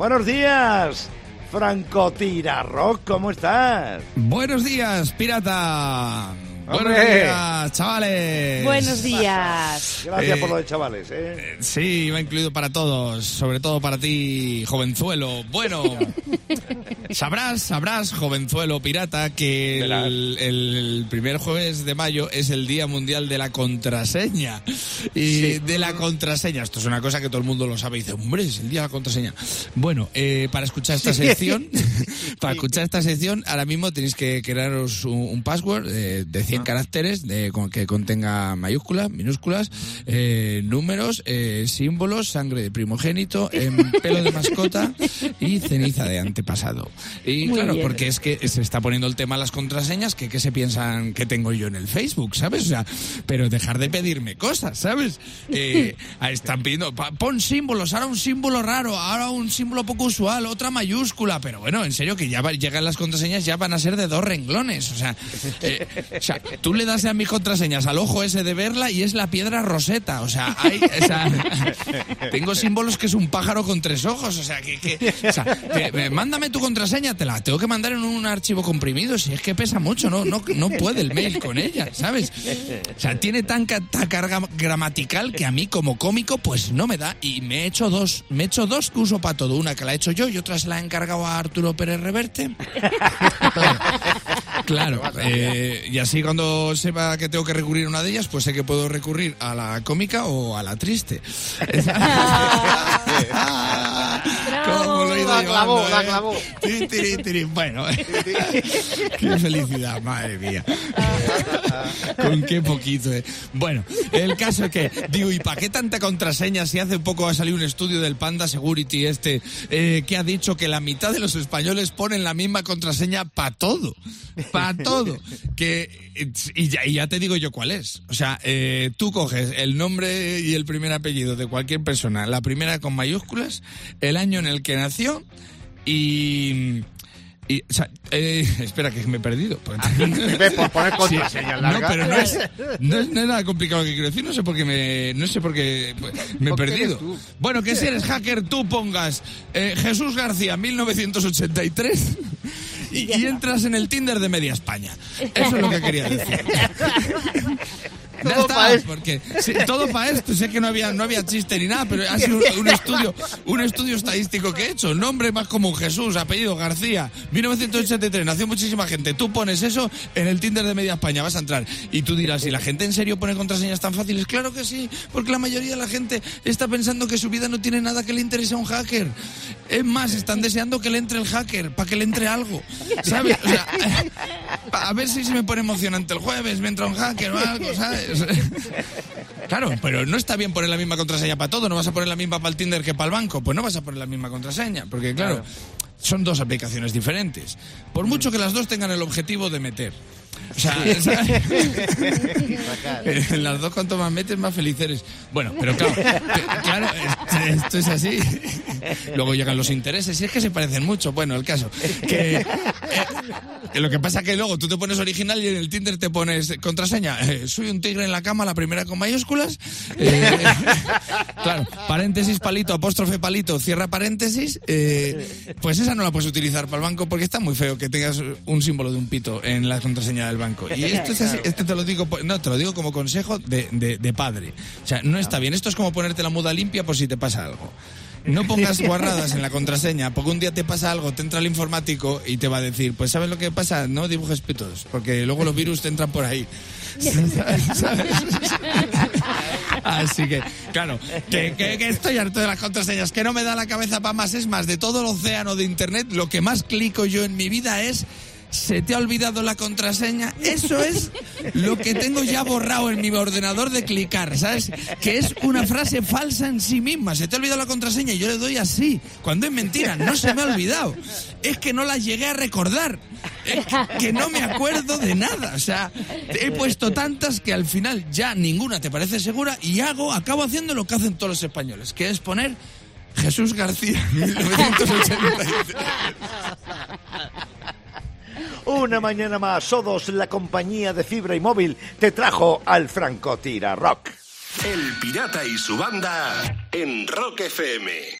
Buenos días, Francotira Rock, ¿cómo estás? Buenos días, pirata. ¡Hombre! Buenos días, chavales. Buenos días. Gracias por lo de chavales, Sí, va incluido para todos, sobre todo para ti, jovenzuelo. Bueno, sabrás, jovenzuelo pirata, que el primer jueves de mayo es el Día Mundial de la Contraseña. Y de la contraseña, esto es una cosa que todo el mundo lo sabe y dice, hombre, es el Día de la Contraseña. Bueno, para escuchar esta sección, ahora mismo tenéis que crearos un password de 100 caracteres que contenga mayúsculas, minúsculas, números, símbolos, sangre de primogénito, pelo de mascota y ceniza de antepasado. Y Muy claro, bien. porque es que se está poniendo el tema de las contraseñas, que se piensan que tengo yo en el Facebook, ¿sabes? O sea, pero dejar de pedirme cosas, ¿sabes? Están pidiendo, pon símbolos, ahora un símbolo raro, ahora un símbolo poco usual, otra mayúscula, pero bueno, en serio, que ya llegan las contraseñas, ya van a ser de 2 renglones, o sea, tú le das a mis contraseñas al ojo ese de verla y es la piedra Rosetta, o sea, tengo símbolos que es un pájaro con 3 ojos, o sea, mándame tu contraseña, te la tengo que mandar en un archivo comprimido, si es que pesa mucho, no puede el mail con ella, ¿sabes? O sea, tiene tanta carga gramatical que a mí como cómico pues no me da, y me he hecho dos que uso para todo, una que la he hecho yo y otra se la he encargado a Arturo Pérez Reverte. Claro, y así cuando sepa que tengo que recurrir a una de ellas, pues sé que puedo recurrir a la cómica o a la triste. ¿Cómo lo he ido llevando, la clavó. Bueno, qué felicidad, madre mía. Con qué poquito, Bueno, el caso es que, digo, ¿y para qué tanta contraseña si hace poco ha salido un estudio del Panda Security que ha dicho que la mitad de los españoles ponen la misma contraseña para todo? Para todo. Y ya te digo yo cuál es. O sea, tú coges el nombre y el primer apellido de cualquier persona, la primera con mayúsculas, el año en el que nació o sea, espera, que me he perdido. Por poner contraseñas largas. No, pero no es nada complicado lo que quiero decir. No sé por qué me he perdido. Bueno, que si eres hacker, tú pongas Jesús García 1983 y entras en el Tinder de Media España. Eso es lo que quería decir. Todo para esto. Porque todo para esto. Sé que no había chiste ni nada, pero ha sido un estudio estadístico que he hecho. Nombre más común, Jesús, apellido García, 1983, nació muchísima gente. Tú pones eso en el Tinder de Media España, vas a entrar. Y tú dirás, ¿y la gente en serio pone contraseñas tan fáciles? Claro que sí, porque la mayoría de la gente está pensando que su vida no tiene nada que le interese a un hacker. Es más, están deseando que le entre el hacker, para que le entre algo, ¿sabes? O sea, a ver si se me pone emocionante el jueves, me entra un hacker o algo, ¿sabes? Claro, pero no está bien poner la misma contraseña para todo. No vas a poner la misma para el Tinder que para el banco. Pues no vas a poner la misma contraseña, porque claro, son 2 aplicaciones diferentes. Por mucho que las 2 tengan el objetivo de meter. O sea, en las 2 cuanto más metes, más feliz eres. Bueno, pero claro, esto es así. Luego llegan los intereses, y es que se parecen mucho. Bueno, el caso, que lo que pasa que luego tú te pones original y en el Tinder te pones contraseña. Soy un tigre en la cama, la primera con mayúsculas. Claro, paréntesis, palito, apóstrofe, palito, cierra paréntesis. Pues esa no la puedes utilizar para el banco porque está muy feo que tengas un símbolo de un pito en la contraseña del banco. Y esto es así, te lo digo como consejo de padre. O sea, no está bien. Esto es como ponerte la muda limpia por si te pasa algo. No pongas guarradas en la contraseña, porque un día te pasa algo, te entra el informático y te va a decir, pues ¿sabes lo que pasa? No dibujes pitos, porque luego los virus te entran por ahí. ¿Sabes? Así que, claro, que estoy harto de las contraseñas, que no me da la cabeza para más. Es más, de todo el océano de internet, lo que más clico yo en mi vida es: ¿se te ha olvidado la contraseña? Eso es lo que tengo ya borrado en mi ordenador de clicar, ¿sabes? Que es una frase falsa en sí misma. ¿Se te ha olvidado la contraseña? Y yo le doy así, cuando es mentira. No se me ha olvidado. Es que no la llegué a recordar. Es que no me acuerdo de nada. O sea, he puesto tantas que al final ya ninguna te parece segura y acabo haciendo lo que hacen todos los españoles, que es poner Jesús García 1983. Una mañana más, Sodos, la compañía de fibra y móvil, te trajo al Francotira Rock. El Pirata y su banda en Rock FM.